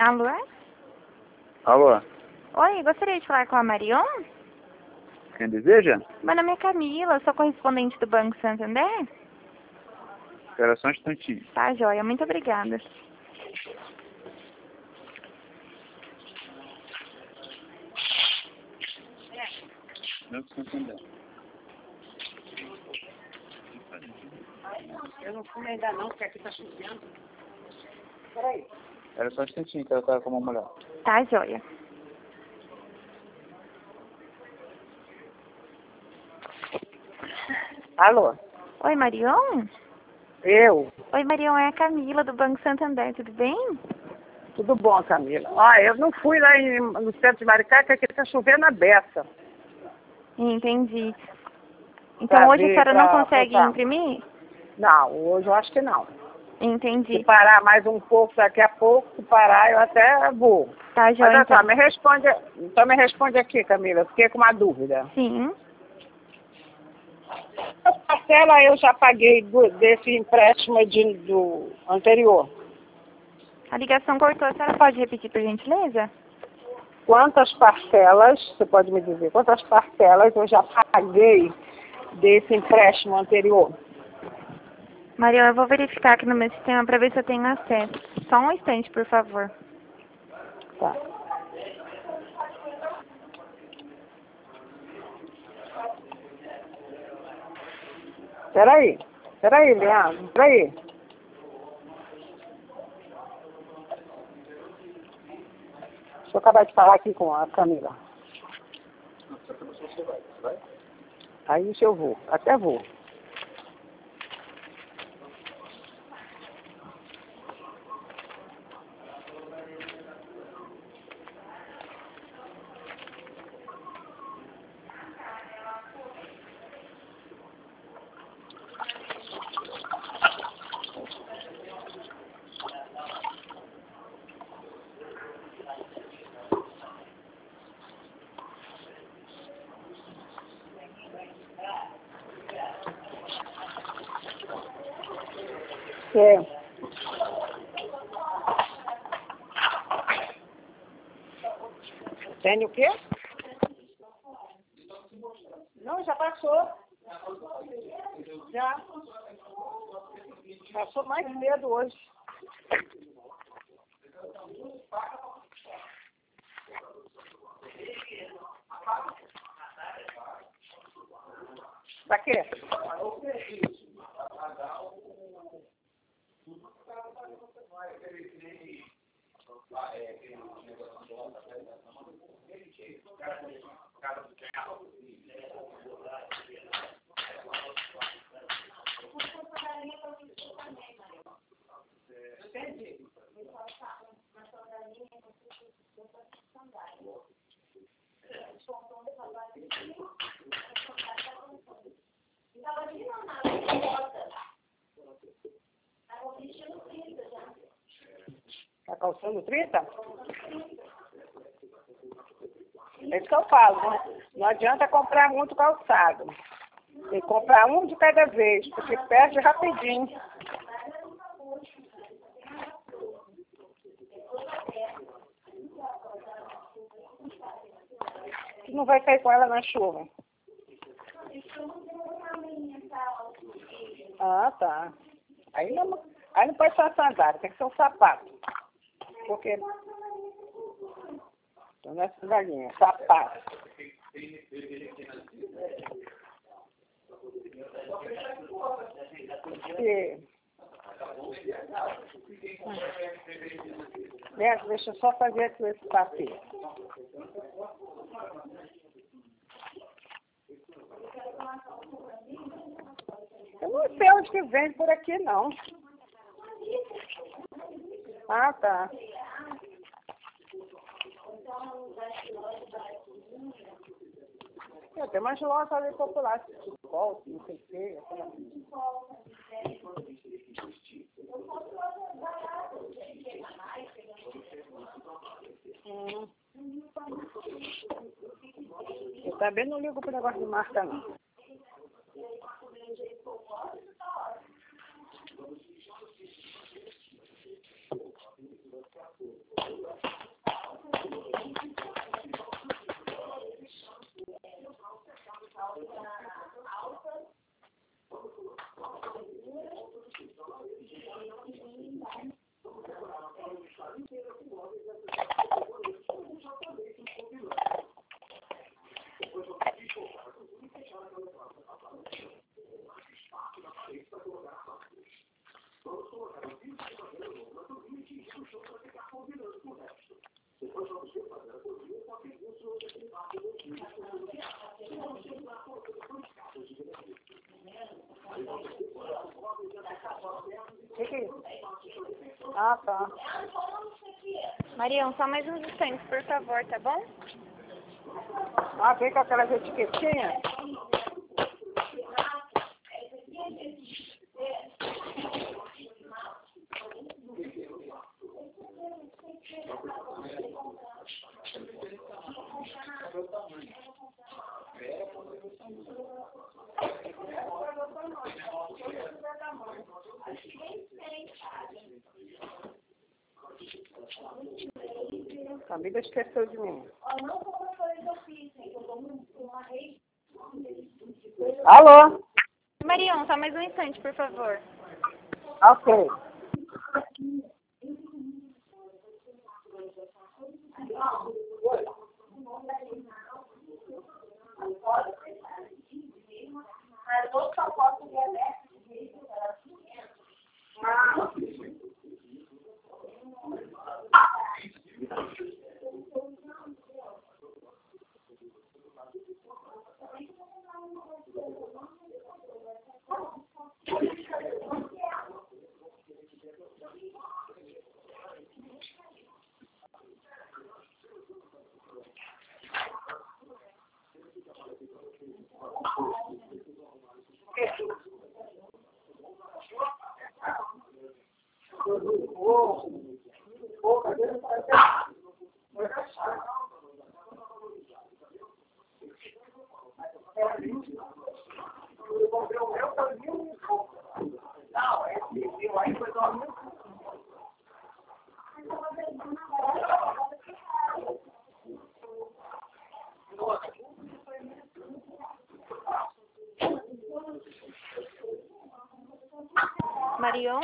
Alô? Alô, Oi, gostaria de falar com a Marion? quem deseja? Meu nome é Camila, sou correspondente do Banco Santander. Espera só um instantinho. Tá, joia, muito obrigada. Não estou entendendo. Eu não fui ainda não, porque aqui tá chovendo. Peraí. Espera só um instantinho que ela tá com uma mulher. Tá, joia. Alô? Oi, Marion? Eu? Oi, Marion, é a Camila do Banco Santander, tudo bem? Tudo bom, Camila? Eu não fui lá no centro de Maricá, que aqui tá chovendo a beça. Entendi. Então Pra hoje a ver, senhora não pra consegue botar. imprimir? Não, hoje eu acho que não. Se Entendi. parar mais um pouco, daqui a pouco, se parar, eu até vou. Tá, Mas joia, olha só, então. me responde aqui, Camila, fiquei com uma dúvida. Sim. A parcela eu já paguei desse empréstimo do anterior. A ligação cortou, a senhora pode repetir, por gentileza? Quantas parcelas, você pode me dizer, quantas parcelas eu já paguei desse empréstimo anterior? Marion, eu vou verificar aqui no meu sistema para ver se eu tenho acesso. Só um instante, por favor. Tá. Peraí, Leandro, peraí. Deixa eu acabar de falar aqui com a Camila. Aí eu vou, até vou. Tem o quê? Não, já passou. Já. Passou mais cedo hoje. Pra quê? Tá calçando 30? É isso que eu falo, né? Não adianta comprar muito calçado. Tem que comprar um de cada vez, porque perde rapidinho. Tu não vai sair com ela na chuva? Ah, tá. Aí não pode ser uma sandália, tem que ser um sapato. Porque não é sandalinha, é sapato. Neto, deixa eu só fazer aqui esse papel. Eu não sei onde que vem por aqui, não. Ah, tá. Tem umas lojas ali populares, futebol, não sei o quê. Eu também não ligo pro negócio de marca, não. Que é isso? Ah, tá. Marião, só mais uns instantes, por favor, tá bom? Ah, vem com aquelas etiquetinhas. Camila esqueceu de mim. Alô? Marião, só mais um instante, por favor. Ok. Marion?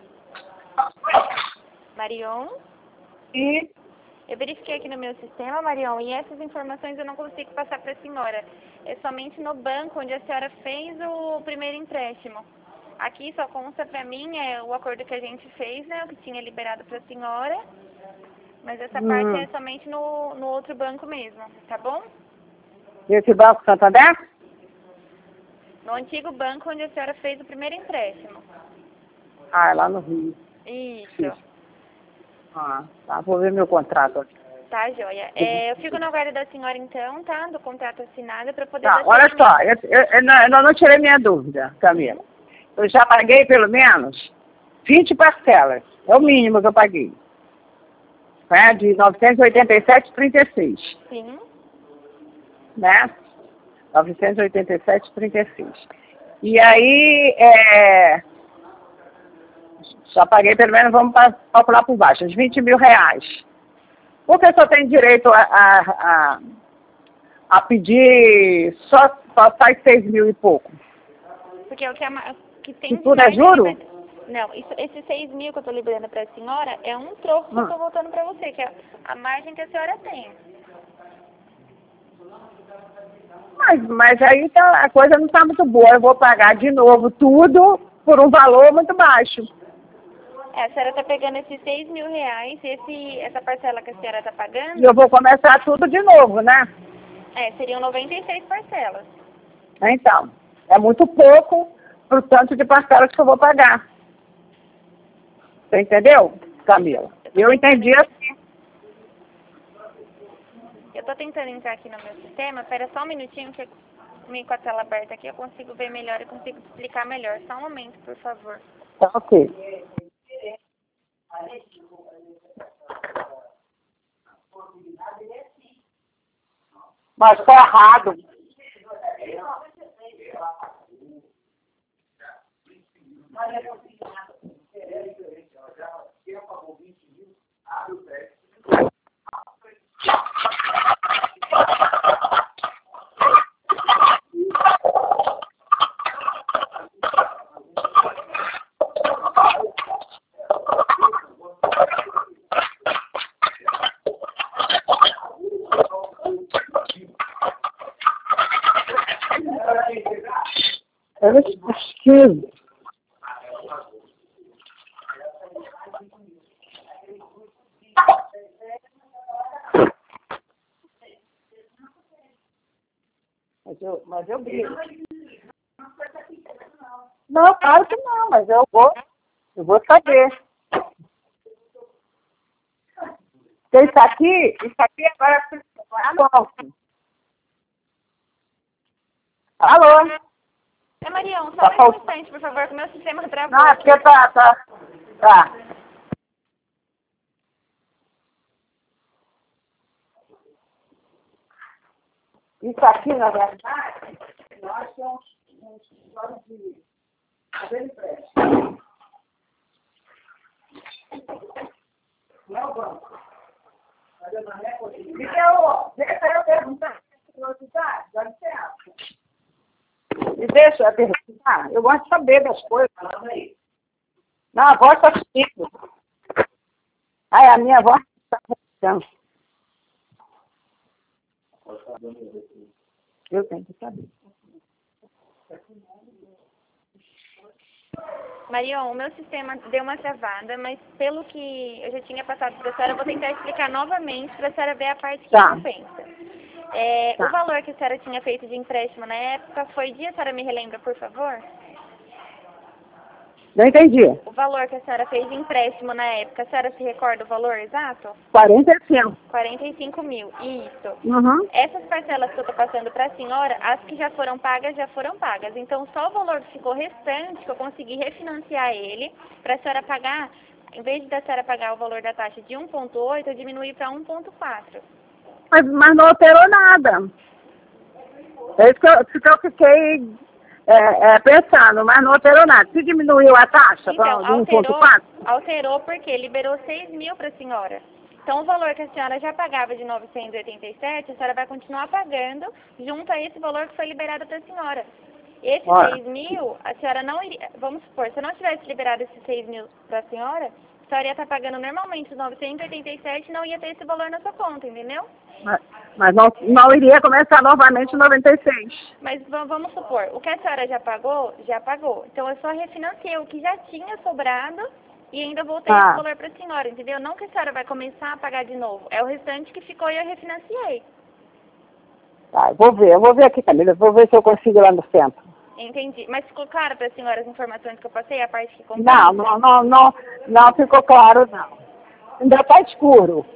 Marion? E Eu verifiquei aqui no meu sistema, Marion, e essas informações eu não consigo passar para a senhora. É somente no banco onde a senhora fez o primeiro empréstimo. Aqui só consta para mim o acordo que a gente fez, né, o que tinha liberado para a senhora. Mas essa parte é somente no outro banco mesmo, tá bom? esse Banco Santander? No antigo banco onde a senhora fez o primeiro empréstimo. Ah, é lá no Rio. Isso. Ah, tá. Vou ver meu contrato aqui. Tá, joia. Eu fico na guarda da senhora então, tá? Do contrato assinado para poder Tá, dar olha seguimento. só, eu não tirei minha dúvida, Camila. Eu já paguei pelo menos 20 parcelas. É o mínimo que eu paguei. É de 987,36, Sim. né? 987,36. E aí, já paguei pelo menos, vamos calcular por baixo, uns 20 mil reais. Por que só tem direito a pedir, só sai 6 mil e pouco? Porque é o que tem E de tudo é margem juro? Não, esses 6 mil que eu tô liberando para a senhora é um troco que eu tô voltando para você, que é a margem que a senhora tem. Mas aí tá, a coisa não está muito boa. Eu vou pagar de novo tudo por um valor muito baixo. A senhora tá pegando esses 6 mil reais, essa parcela que a senhora tá pagando, E eu vou começar tudo de novo, né? seriam 96 parcelas. Então, é muito pouco pro tanto de parcelas que eu vou pagar. Você entendeu, Camila? Eu entendi assim. Eu tô tentando entrar aqui no meu sistema, espera só um minutinho que comigo com a tela aberta aqui eu consigo ver melhor e consigo te explicar melhor. Só um momento, por favor. Tá ok. Mas tá errado. Eu esquizo. Mas eu brigo. Não, claro que não, mas eu vou saber. Porque isso aqui agora é nosso. Alô? Marião, só um instante, por favor, que o meu sistema travou. Não, aqui tá. Isso aqui, na verdade, nós temos um escritório de cabelo empréstimo. Não é o banco. Deixa eu perguntar. Dá licença. E deixa eu perguntar. Eu gosto de saber das coisas. Não, a voz está comigo. Ai, a minha voz está repetindo. Eu tenho que saber. Marion, o meu sistema deu uma travada, mas pelo que eu já tinha passado para a senhora, eu vou tentar explicar novamente para a senhora ver a parte que compensa. O valor que a senhora tinha feito de empréstimo na época foi de... A senhora me relembra, por favor? Não entendi. O valor que a senhora fez de empréstimo na época, a senhora se recorda o valor exato? 45. 45 mil, isso. Uhum. Essas parcelas que eu estou passando para a senhora, as que já foram pagas. Então, só o valor que ficou restante, que eu consegui refinanciar ele, para a senhora pagar, em vez da senhora pagar o valor da taxa de 1,8, eu diminuí para 1,4. Mas não alterou nada. É isso que eu fiquei pensando, mas não alterou nada. Se diminuiu a taxa Então, para 1,4? Alterou porque liberou 6 mil para a senhora. Então, o valor que a senhora já pagava de 987, a senhora vai continuar pagando junto a esse valor que foi liberado para a senhora. Esses 6 mil, a senhora não iria... Vamos supor, se eu não tivesse liberado esses 6 mil para a senhora ia estar pagando normalmente os 987 e não ia ter esse valor na sua conta, entendeu? Mas não iria começar novamente 96. Mas vamos supor, o que a senhora já pagou. Então, eu só refinanciei o que já tinha sobrado e ainda voltei esse valor para a senhora, entendeu? Não que a senhora vai começar a pagar de novo. É o restante que ficou e eu refinanciei. Tá, eu vou ver aqui, Camila. Vou ver se eu consigo ir lá no centro. Entendi. Mas ficou claro para a senhora as informações que eu passei, a parte que comprei? Não ficou claro, não. Ainda está escuro.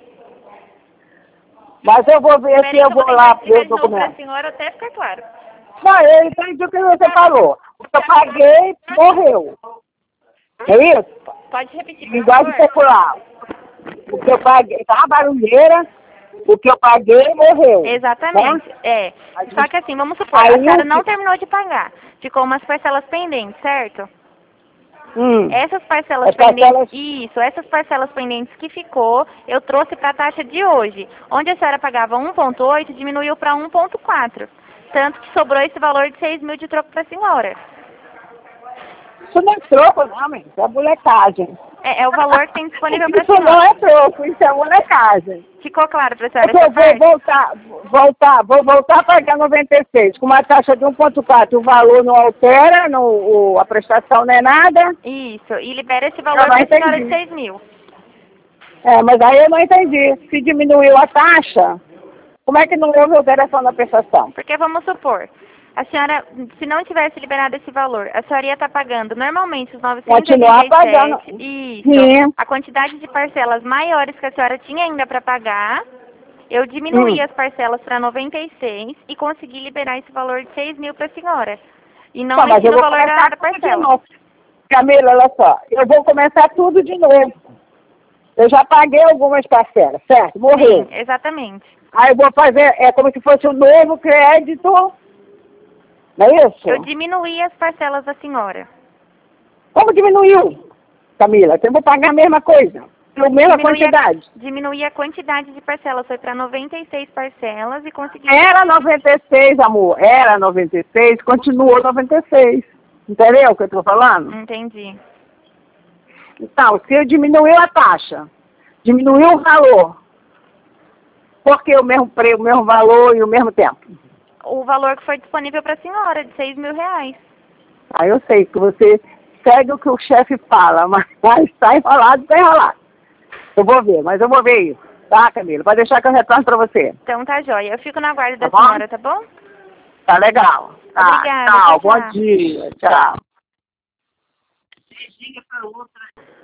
Mas eu vou ver se eu vou lá ver o documento. Para a senhora até ficar claro. Não, eu entendi o que você falou. O que eu paguei, morreu. É isso? Pode repetir, por Linguagem popular. O que eu paguei, tá barulheira, o que eu paguei, morreu. Exatamente, né? Só que assim, vamos supor, a senhora não terminou de pagar. Ficou umas parcelas pendentes, certo? Essas parcelas pendentes, essas parcelas pendentes que ficou, eu trouxe para a taxa de hoje. Onde a senhora pagava 1,8, diminuiu para 1,4. Tanto que sobrou esse valor de 6 mil de troco para a senhora. Isso não é troco, não, mãe. Isso é molecagem. É o valor que tem disponível para a senhora. Isso não é troco, isso é molecagem. Ficou claro para a senhora? Eu vou voltar a pagar 96. Com uma taxa de 1,4, o valor não altera, a prestação não é nada. Isso, e libera esse valor para a senhora de 6 mil. Mas aí eu não entendi. Se diminuiu a taxa, como é que não houve alteração na prestação? Porque vamos supor, a senhora, se não tivesse liberado esse valor, a senhora ia estar pagando normalmente os 987. Continuar pagando. Isso. Sim. A quantidade de parcelas maiores que a senhora tinha ainda para pagar, eu diminuí as parcelas para 96 e consegui liberar esse valor de 6 mil para a senhora. E não mexi no valor da parcela. Camila, olha só, eu vou começar tudo de novo. Eu já paguei algumas parcelas, certo? Morreu. Sim, exatamente. Aí eu vou fazer, como se fosse um novo crédito. Não é isso? Eu diminuí as parcelas da senhora. Como diminuiu, Camila? Eu vou pagar a mesma coisa, a mesma quantidade. Diminuí a quantidade de parcelas, foi para 96 parcelas e consegui... Era 96, amor, era 96, continuou 96. Entendeu o que eu estou falando? Entendi. Então, se eu diminuiu a taxa, diminuiu o valor, por que o mesmo preço, o mesmo valor e o mesmo tempo? O valor que foi disponível para a senhora, de 6 mil reais. Aí eu sei que você segue o que o chefe fala, mas tá enrolado, tá enrolado. Eu vou ver, mas eu vou ver isso. Tá, Camila? Pode deixar que eu retorno pra você. Então tá jóia. Eu fico na guarda da bom? senhora, tá bom? Tá legal. Tá, Obrigada, tchau, tchau, bom tchau. dia, tchau.